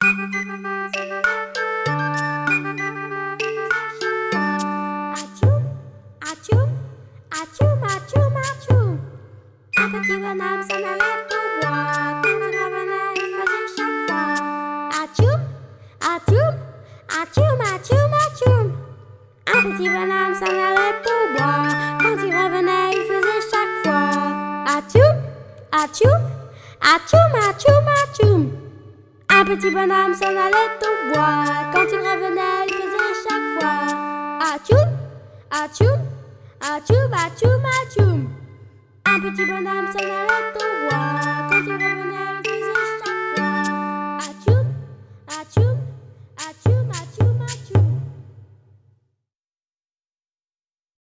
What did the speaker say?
Un petit bonhomme s'en allait au bois. Quand il revenait, il faisait chaque fois atchoum, atchoum, atchoum, atchoum, atchoum. Un petit bonhomme s'en allait au bois. Quand il revenait, il faisait chaque fois atchoum, atchoum, atchoum, atchoum, atchoum. Un petit bonhomme s'en allait au bois. Quand il revenait, il faisait chaque fois atchoum, atchoum, atchoum, atchoum, atchoum. Un petit bonhomme s'en allait au bois.